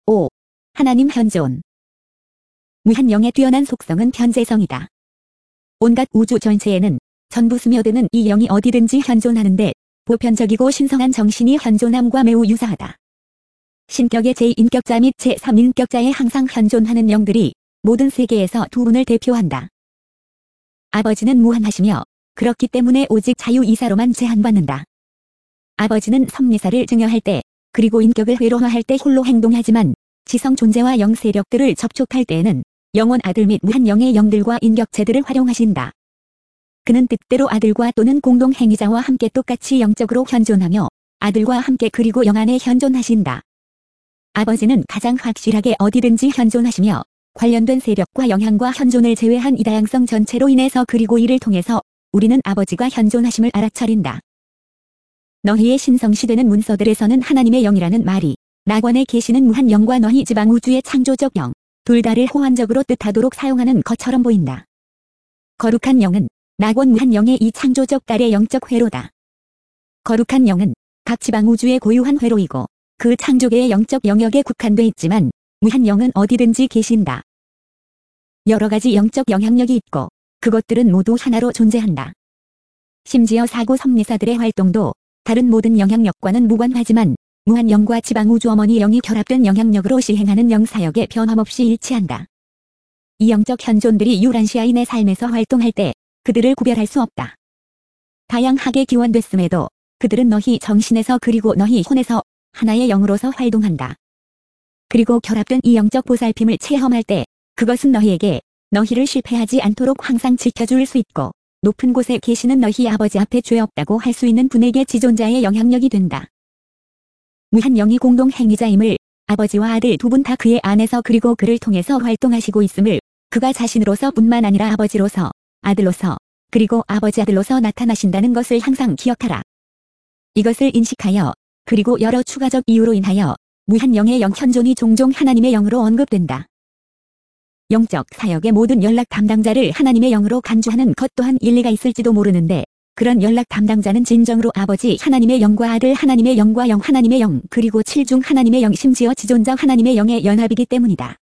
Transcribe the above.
5. 하나님 현존. 무한영의 뛰어난 속성은 현재성이다. 온갖 우주 전체에는 전부 스며드는 이 영이 어디든지 현존하는데 보편적이고 신성한 정신이 현존함과 매우 유사하다. 신격의 제2인격자 및 제3인격자에 항상 현존하는 영들이 모든 세계에서 두 분을 대표한다. 아버지는 무한하시며 그렇기 때문에 오직 자유이사로만 제한받는다. 아버지는 성리사를 증여할 때 그리고 인격을 회로화할 때 홀로 행동하지만 지성 존재와 영 세력들을 접촉할 때에는 영원 아들 및 무한영의 영들과 인격체들을 활용하신다. 그는 뜻대로 아들과 또는 공동 행위자와 함께 똑같이 영적으로 현존하며 아들과 함께 그리고 영 안에 현존하신다. 아버지는 가장 확실하게 어디든지 현존하시며 관련된 세력과 영향과 현존을 제외한 이 다양성 전체로 인해서 그리고 이를 통해서 우리는 아버지가 현존하심을 알아차린다. 너희의 신성시되는 문서들에서는 하나님의 영이라는 말이 낙원에 계시는 무한영과 너희 지방우주의 창조적 영, 둘 다를 호환적으로 뜻하도록 사용하는 것처럼 보인다. 거룩한 영은 낙원 무한영의 이 창조적 달의 영적 회로다. 거룩한 영은 각 지방우주의 고유한 회로이고 그 창조계의 영적 영역에 국한돼 있지만 무한영은 어디든지 계신다. 여러 가지 영적 영향력이 있고 그것들은 모두 하나로 존재한다. 심지어 사고 섭리사들의 활동도 다른 모든 영향력과는 무관하지만 무한영과 지방우주 어머니 영이 결합된 영향력으로 시행하는 영사역에 변함없이 일치한다. 이 영적 현존들이 유란시아인의 삶에서 활동할 때 그들을 구별할 수 없다. 다양하게 기원됐음에도 그들은 너희 정신에서 그리고 너희 혼에서 하나의 영으로서 활동한다. 그리고 결합된 이 영적 보살핌을 체험할 때 그것은 너희에게 너희를 실패하지 않도록 항상 지켜줄 수 있고 높은 곳에 계시는 너희 아버지 앞에 죄 없다고 할 수 있는 분에게 지존자의 영향력이 된다. 무한영이 공동 행위자임을 아버지와 아들 두 분 다 그의 안에서 그리고 그를 통해서 활동하시고 있음을 그가 자신으로서 뿐만 아니라 아버지로서 아들로서 그리고 아버지 아들로서 나타나신다는 것을 항상 기억하라. 이것을 인식하여 그리고 여러 추가적 이유로 인하여 무한영의 영 현존이 종종 하나님의 영으로 언급된다. 영적 사역의 모든 연락 담당자를 하나님의 영으로 간주하는 것 또한 일리가 있을지도 모르는데 그런 연락 담당자는 진정으로 아버지 하나님의 영과 아들 하나님의 영과 영 하나님의 영 그리고 칠중 하나님의 영 심지어 지존자 하나님의 영의 연합이기 때문이다.